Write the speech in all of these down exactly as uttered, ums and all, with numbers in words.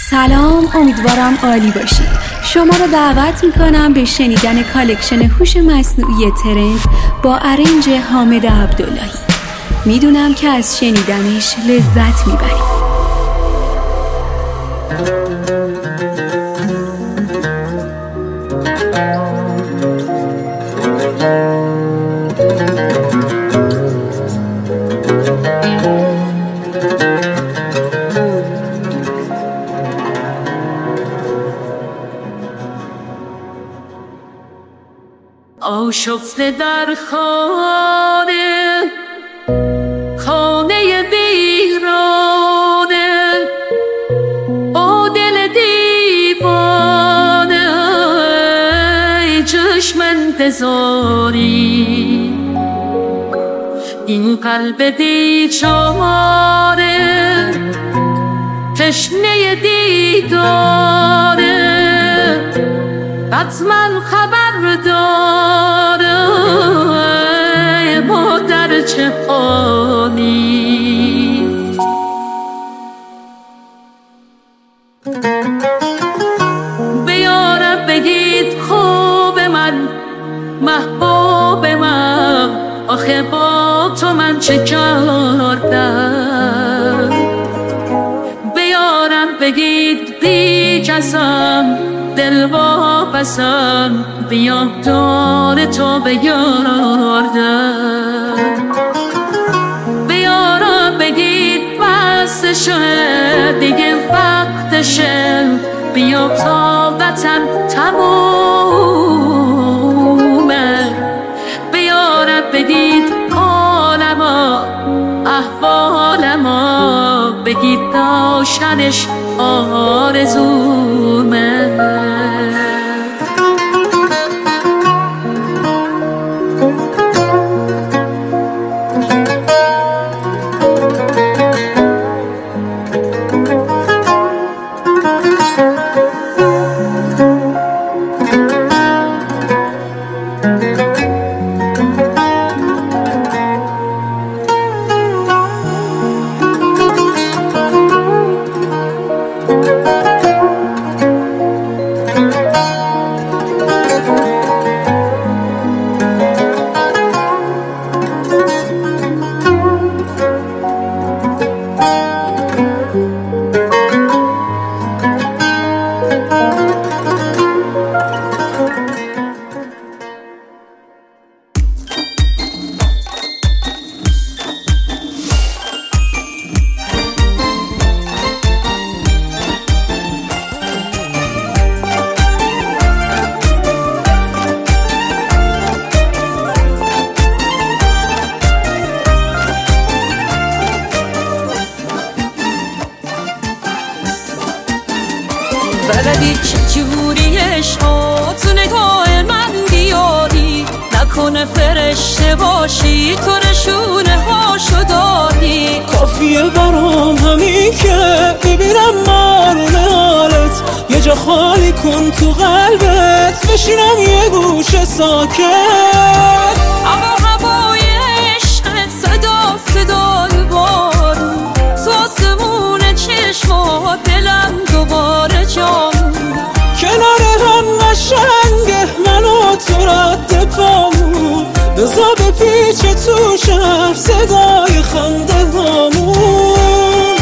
سلام، امیدوارم عالی باشید. شما رو دعوت میکنم به شنیدن کالکشن هوش مصنوعی ترند با ارنج حامد عبداللهی. میدونم که از شنیدنش لذت میبرید. آشفته در خانه خانه ویرانه با دل دیوانه چشم انتظاری این قلب بیچاره تشنه دیداره حتما خبر داره ما در چه حالی. بیارم بگید خوب من محبوب من، آخه با تو من چه کردم. بیارم بگید بی کسم دل واپسم، بیام دور تو بگردم. بیارم بگید بستشه دیگه وقتشه، بیام طاقتم تمومه. بیارم بگید حالما احوالما، بگید داشتنش آرزومه. بلدی چجوری عشقات نگاه من بیاری، نکنه فرشته باشی تو نشونه هاشو داری. کافیه برام همین که ببینم مارون حالت، یه جا خالی کن تو قلبت بشینم یه گوشه ساکت. اما هوای عشقت صدا صدای بارون، تو آسمون چشمات دلم دوباره جام. کنار هم قشنگه من و تو رد پامون، بزا به پیچ تو شهر صدای خنده هامون.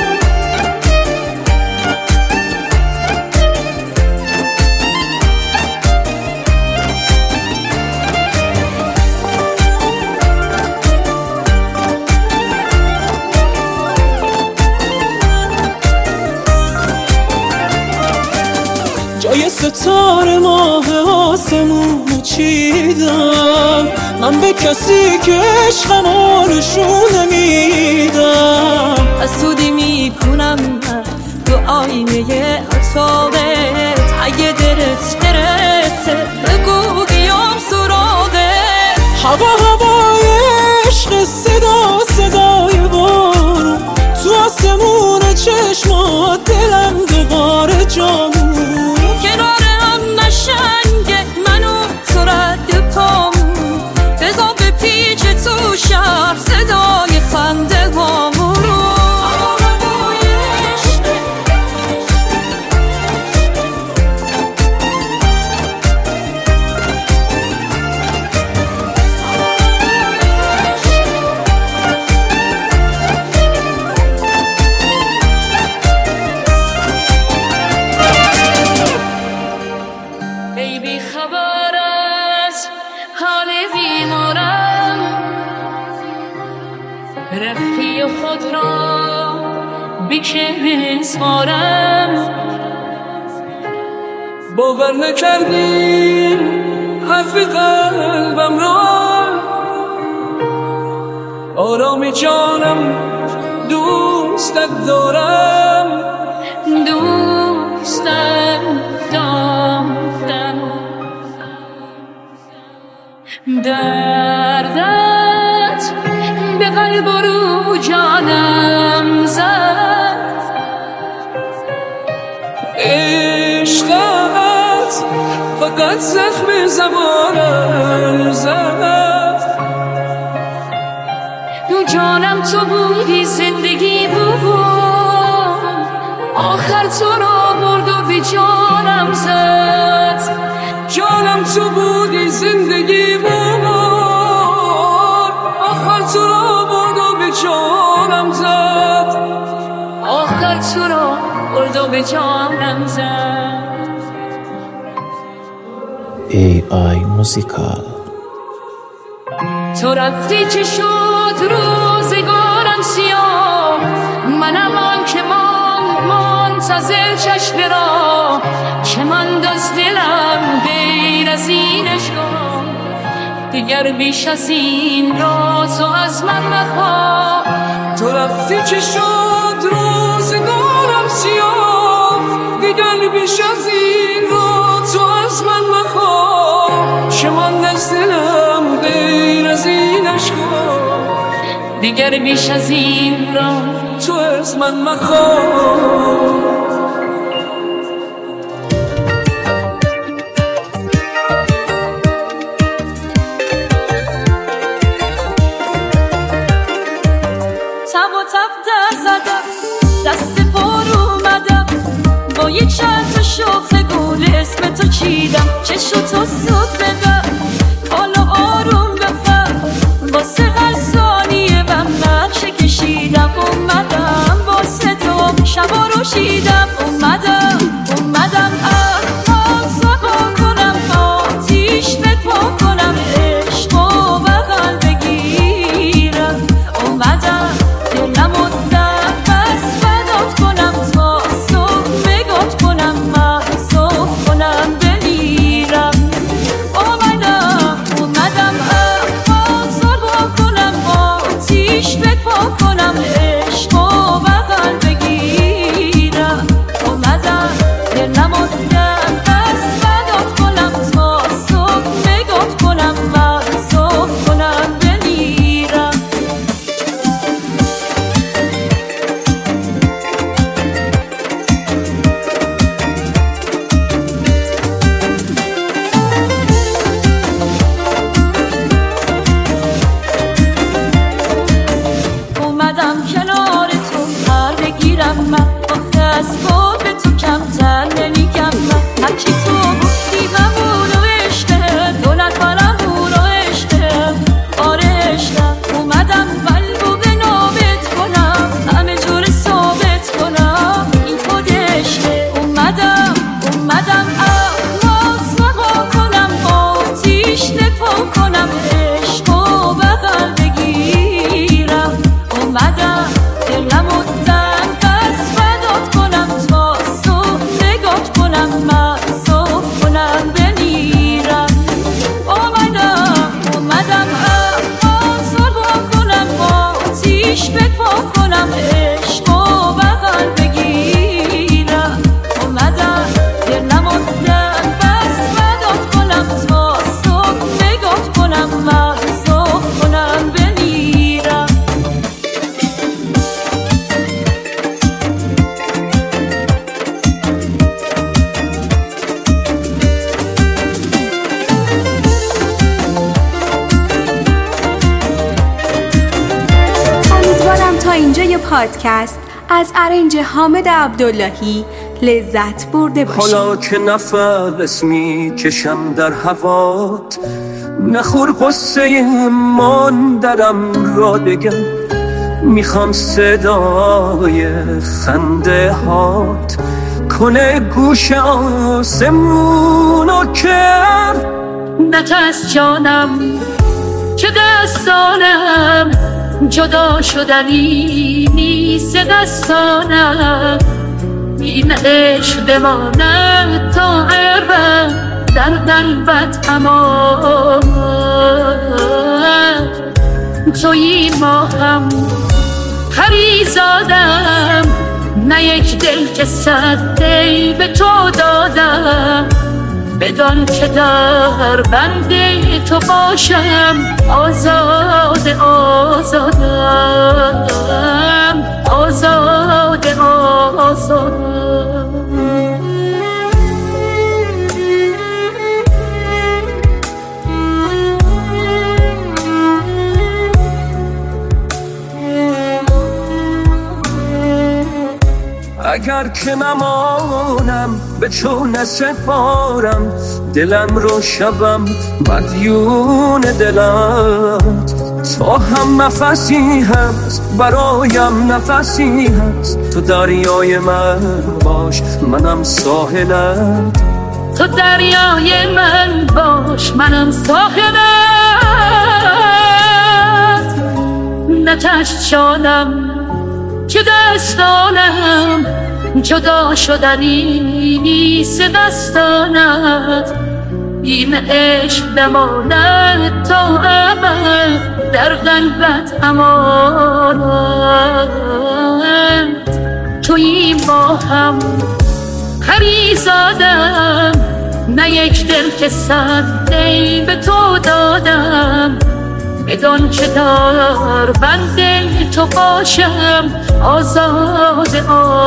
جای ستاره ماه آسمون چیدم، من به کسی که عشقمو نشون نمیدم. حسودی میکنم من تو آینه اتاقت، اگه دلت برسه بگو بیام سراغت. هوا هوای عشق صدا صدای بارون، تو آسمون چشمات دلم دوباره جامون. کنار هم نشنگه منو تو رد پامون، بزا به پیچ تو شهر صدای خنده هامون. که بسپارم. باور نکردیم حرف قلبم را، آرامی جانم دوستت دارم، دوستت دارم. دردت به قلب و رو جانم زد، عشقت فقط زخم زبانم زد. دو جانم تو بودی زندگی بود، آخر تو را برد و به جانم زد. جانم تو بودی زندگی بود، آخر تو را برد و به جانم زد. آخر تو را برد و به جانم زد. ای آی موزیکال. تو رفتی چه شد روزگارم سیاه، منم آن که ماند منتظر چشم را، که ماند از دلم غیر از این اشکا. دیگر بیش از این را تو از من مخواه. تو رفتی چه شد روزگارم سیاه، دیگر بیش از این را تو از من مخواه. که ماند از دلم غیر از این اشکا. دیگر بیش از این را تو از من مخواه. دست پر اومدم با یک شرط شوخ گل اسم تو چیدم. چشو تو سود ببر حالا آروم بفر، واسه هر ثانیه من نقشه کشیدم. اومدم واسه تو شبا رو شیدم. اومدم اومدم احمق سبا کنم، آتیش بپا کنم، عشق و بغل بگیرم. اومدم دلم و پادکست از ارنج حامد عبداللهی لذت برده باشید. حالا که نفس میکشم در هوات، نخور قصه ماندرم را بگم. میخوام صدای خنده هات کنه گوش آسمونو کرد. نترس جانم که دستانم جدا شدنی نیست دستانم، این عشق بماند تا ابد در قلبت امان. تویی ماهم پریزادم، نه یک دل که صد دل به تو دادم. بدان که در بند تو باشم آزاد آزادم، آزاد آزادم. اگر که نمانم به چون سپارم، دلم رو شبم مدیون دلت. تو هم نفسی هست برایم نفسی هست، تو دریای من باش منم ساحلت. تو دریای من باش منم ساحلت. نتشت شانم که دستانم، جدا شدنی نیست دستانت. این عشق بماند تا ابد در قلبت امانت. تویی با هم پریزادم، نه یک دل که صد دل به تو دادم. بدان که در بند تو باشم آزاد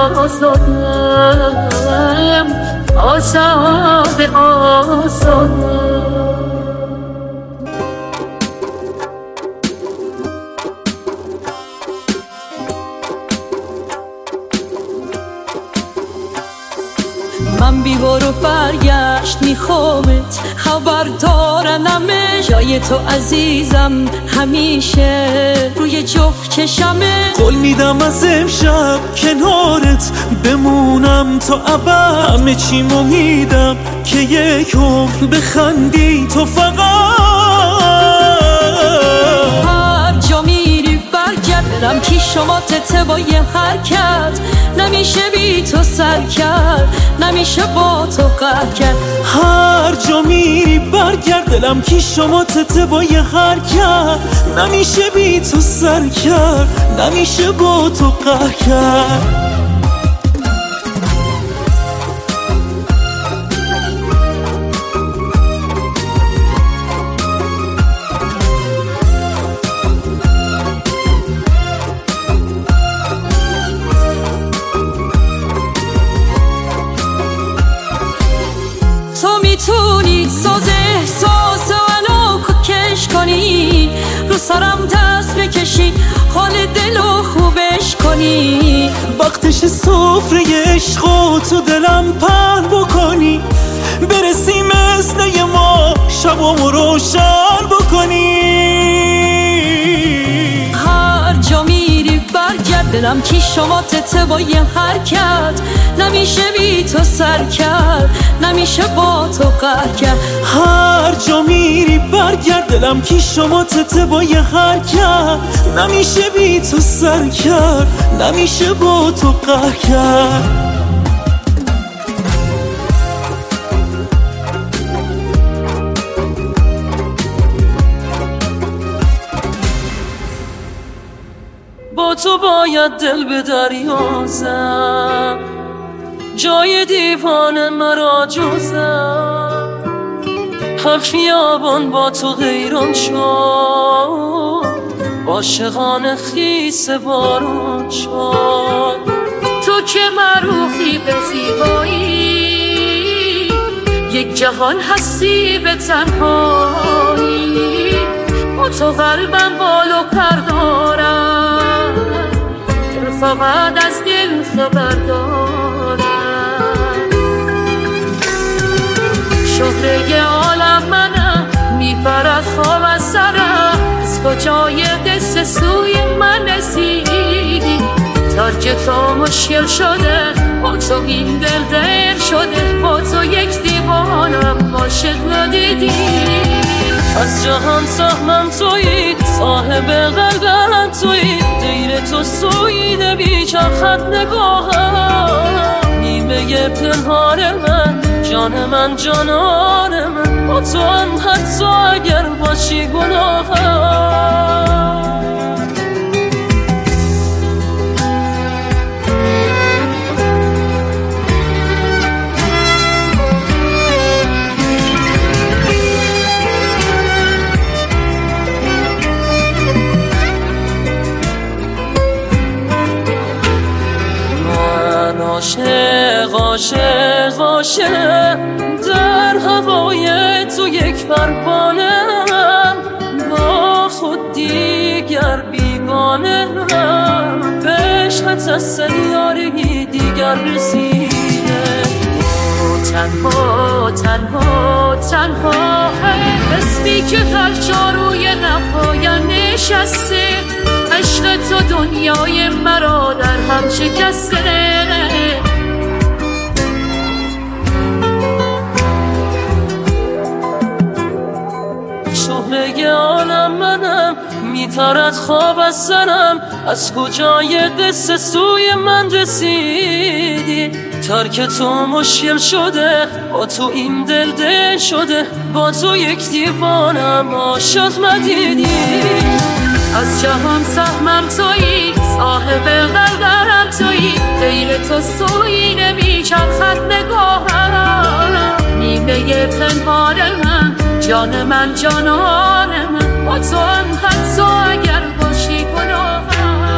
آزادم، آزاد آزادم. من بیوار و برگشت میخوامت، خبر دارنمه جای تو عزیزم همیشه روی جفت چشمه. قول میدم از امشب کنارت بمونم تا ابد، همه چیمو میدم که یک عمر بخندی تو فقط. هر جا میری برگردم که شما تته با یه حرکت، نمیشه بی تو سر کرد، نمیشه با تو قهر کرد. هر جا میری برگرد دلم کی شما تته با یه حرکت، نمیشه بی تو سر کرد، نمیشه با تو قهر کرد. میتونی ساز احساس منو کش کنی، رو سرم دست بکشی حال دلو خوبش کنی. وقتش سفره عشقو تو دلم پهن بکنی، برسی مثل یه ما شبامو روشن بکنی. هر جا میری برگرد دلم کی شما تته با یه حرکت، نمیشه بی تو سر کرد، نمیشه با تو قهر کرد. هر جا میری برگرد دلم کی شما تته با یه حرکت، نمیشه بی تو سر کرد، نمیشه با تو قهر کرد. با تو باید دل به دریا زد، جای دیوانه مرا جزم. هر خیابان با تو غیران شد، عاشقان خیس بارون شد. تو که معروفی به زیبایی، یک جهان هستی به تنهایی. با تو قلبم بال و پر دارم، دل فقط از دل خبر دارم. شهره عالم منم، میپرد خواب از سرم. از کجای دست سوی من رسیدی، ترک تو مشکل شده، با تو این دل دل شده. با تو یک دیوانم عاشق ندیدی. از جهان سهمم تویی، صاحب قلبم توی غیر تو سویده بیچرخت نگاهم نیمه پنهان من جان من جانان من با تو هم حتی اگر باشی گناهم عاشق عاشق عاشق در هوای تو یک پروانه‌ام با خود دیگر بیگانه‌ام به عشقت از سیارگی دیگر رسیده تنها تنها تنها اسمی که هر جا روی نپایم نشسته عشق تو دنیای مرا در هم شکسته شهره عالم منم میترد خواب از سرم از کجای قصه سوی من رسیدی ترک تو مشکل شده با تو این دل دل شده با تو یک دیوانم عاشق ندیدی از جهان سهمم تویی صاحب قلبم تویی غیر تو سویی نمیچرخد نگاهم نیمه پنهان من جان من جانان من با تو هم حتی اگر باشی گناهم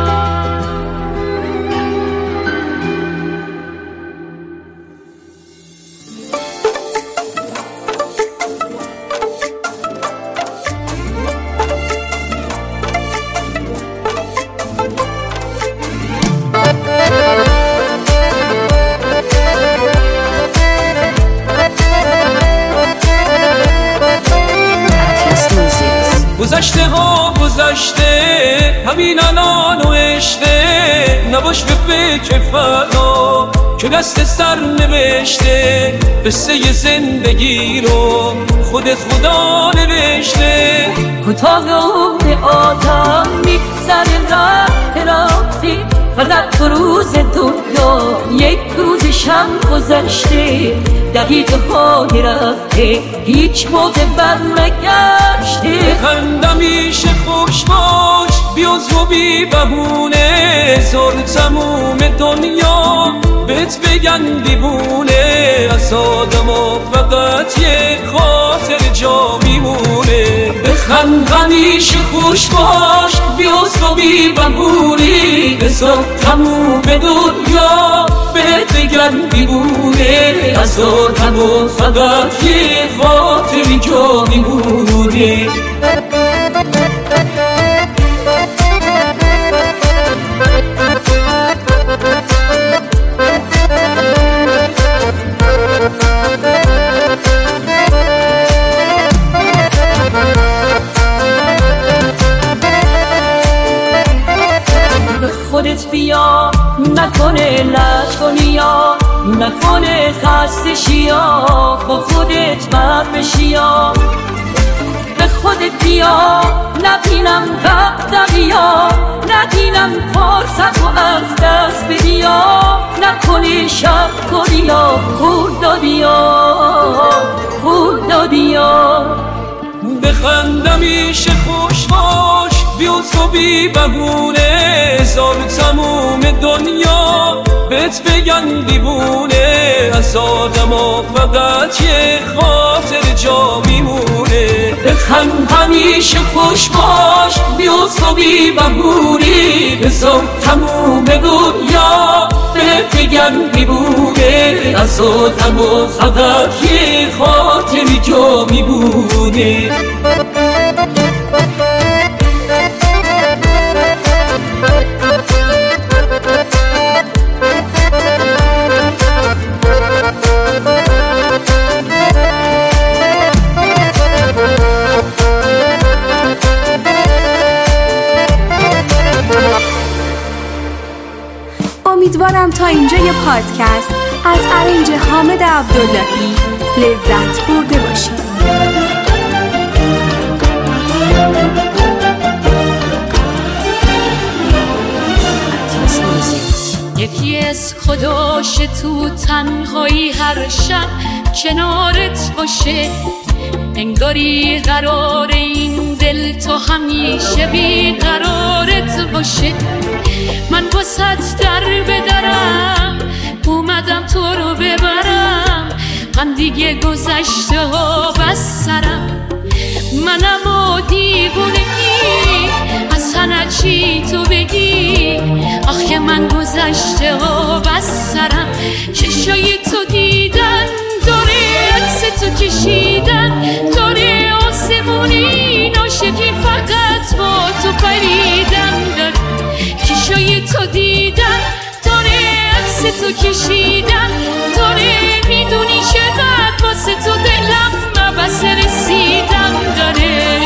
گذشته ها گذشته همین الان و عشقه نباش به فکر فردا که دست سر نوشته قصه زندگی رو خودت خدا نوشته کوتاه عمر آدم میگذره راه رفتی فقط تو روز دنیا یک روزش هم گذشته دقیقه های رفته هیچ موقع بر نگشته خندم میشه خوش باش بیاز و بی بهونه زور تموم دنیا بهت بگن دیوونه از آدم و فقط یه خاطر جا میمونه بخند همیشه خوش باش بیاز و بی بهونه زور تموم دنیا بهت بگن دیوونه از آدم و فقط یه خاطر جا میمونه خودت بیا نکنه لج کنی یا نکنه خسته شیا با خودت بر بشیا به خودت بیا نبینم وقت بیا نبینم فرصت و از دست بدیا نکنی شب کنی یا پول دادی یا پول دادی یا بخندم میشه خوش باش بیوز و بی بهونه زار تموم دنیا بهت بگن دیوونه از آدم و فقط یه خاطر جا میمونه بخند همیشه خوش باش بیوز و بی بهونه زار تموم دنیا بهت بگن دیوونه از آدم و فقط یه خاطر جا میمونه امیدوارم تا اینجای پادکست از ارنج حامد عبداللهی لذت برده باشید. از خداش تو تنهایی هر شب کنارت باشه، انگاری قرار این دل تو همیشه بی قرارت باشه. من واسط در بدرم اومدم تو رو ببرم، من دیگه گذشته ها بس سرم، منم و دیوونگی از همه چی تو بگی، آخه من گذشته ها بس سرم. چشای تو دیدن داره عکس تو کشیدن، داره آسمونی ناشکی فقط با تو پریدن داره. چشای تو دیدن داره عکس تو کشیدن، داره میدونی چقدر واسه تو دلم بس رسیدن داره.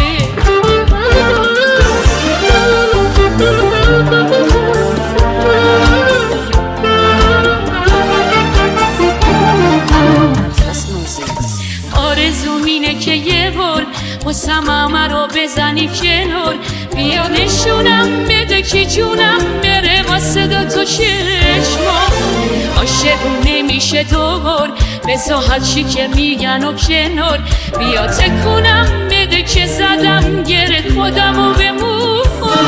آرزوم اینه که یه بار واسم همه رو بزنی کنار، بیا نشونم بده که جونم بره واسه دو تو چشما. عاشق نمیشه دوبار بذار هرچی که میگن و کنار، بیا تکونم بده که زدم گره خودم و بمون.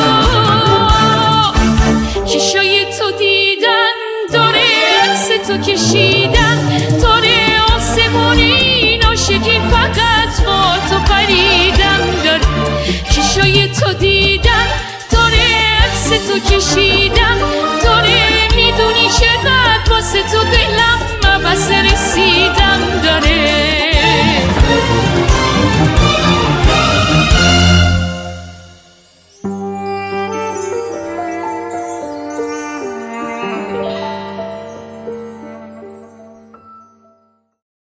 چشای تو دیدن داره عکس تو کشیدن، داره آسمونی ناشکی فقط با تو پریدن داره. چشای تو دیدن داره عکس تو کشیدن، داره میدونی چقدر واسه تو